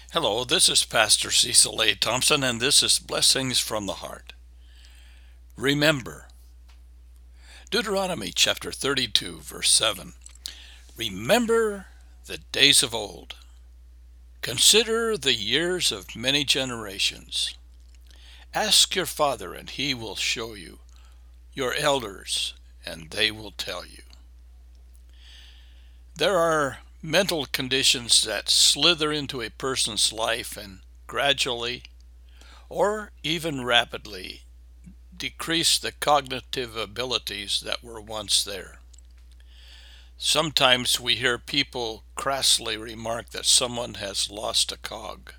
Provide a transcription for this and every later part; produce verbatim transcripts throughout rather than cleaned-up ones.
Hello, this is Pastor Cecil A. Thompson, and this is Blessings from the Heart. Remember, Deuteronomy chapter thirty-two, verse seven. Remember the days of old. Consider the years of many generations. Ask your father, and he will show you, your elders, and they will tell you. There are mental conditions that slither into a person's life and gradually, or even rapidly, decrease the cognitive abilities that were once there. Sometimes we hear people crassly remark that someone has lost a cog.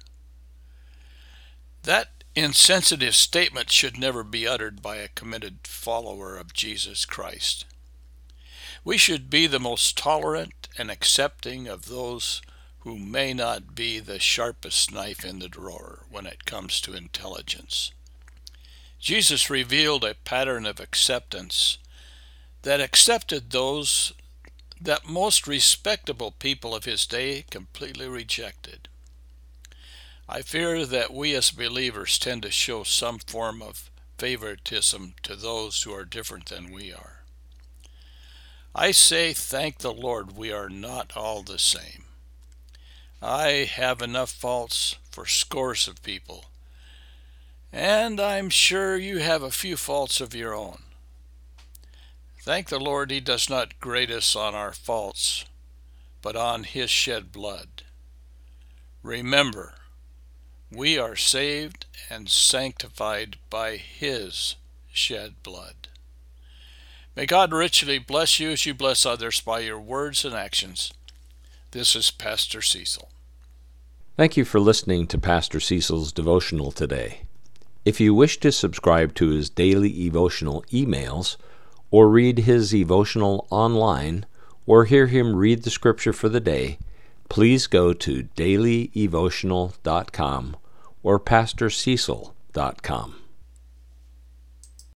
That insensitive statement should never be uttered by a committed follower of Jesus Christ. We should be the most tolerant and accepting of those who may not be the sharpest knife in the drawer when it comes to intelligence. Jesus revealed a pattern of acceptance that accepted those that most respectable people of his day completely rejected. I fear that we as believers tend to show some form of favoritism to those who are different than we are. I say thank the Lord we are not all the same. I have enough faults for scores of people, and I'm sure you have a few faults of your own. Thank the Lord he does not grade us on our faults, but on his shed blood. Remember, we are saved and sanctified by his shed blood. May God richly bless you as you bless others by your words and actions. This is Pastor Cecil. Thank you for listening to Pastor Cecil's devotional today. If you wish to subscribe to his daily devotional emails, or read his devotional online, or hear him read the scripture for the day, please go to daily devotional dot com or pastor cecil dot com.